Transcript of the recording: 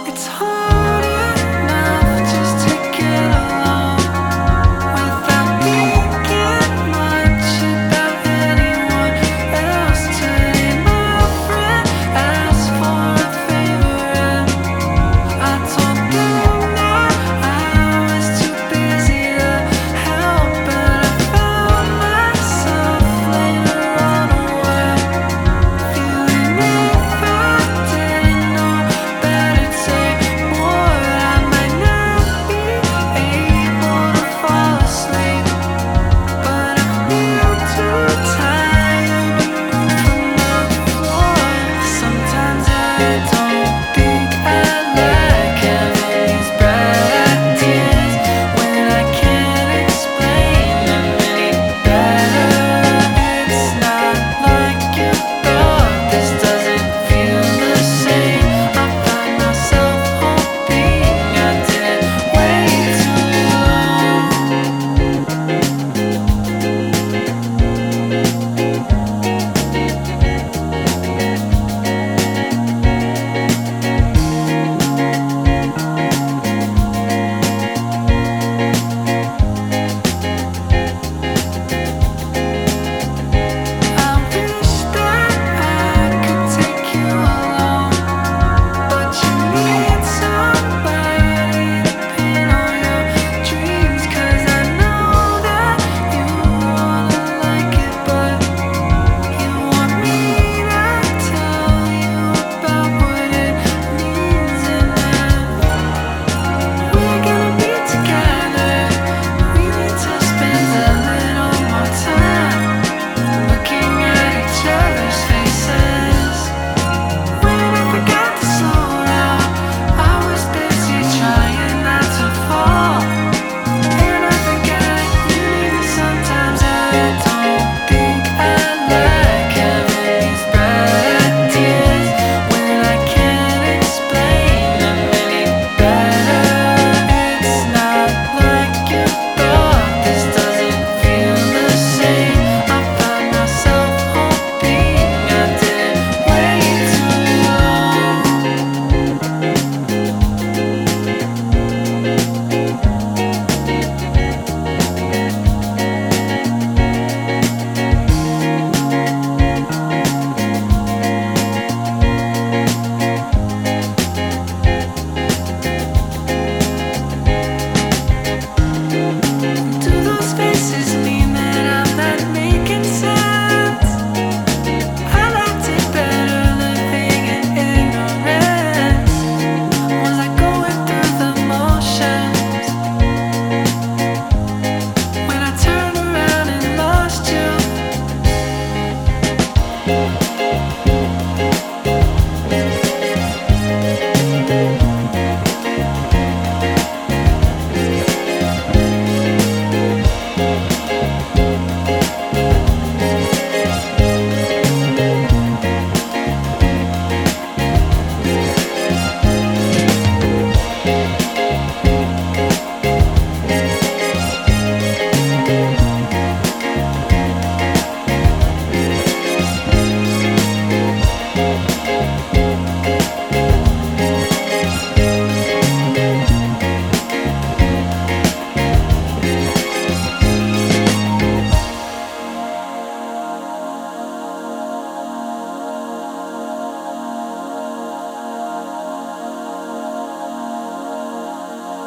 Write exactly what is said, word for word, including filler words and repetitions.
It's hard enough just to get along without thinking much about anyone else. Today my friend asked for a favor and I told them that I was too busy to help, but I found myself later on away, feeling if I didn't know better, take more, I might not be able to fall asleep, but I feel too tired to move from the floor. Sometimes I don't think I like having these bright ideas when I can't explain them any better. It's not like you thought, this doesn't feel the same. I find myself hoping I didn't wait too long. I wish that I could take you along, but you need somebody to pin all your dreams. 'Cause I know that you wanna like it, but you want me to tell you about what it means. And if we're gonna be together, we need to spend a little more time looking at each other's faces. When I forgot to slow down, I was busy trying not to fall, and I forget you need me sometimes. I don't think I like having these bright ideas when I can't explain them any better. It's not like you thought, this doesn't feel the same. I found myself hoping I didn't wait too long. Do those faces mean that I'm not making sense? I liked it better living in ignorance. Was I going through the motions when I turned around and lost you?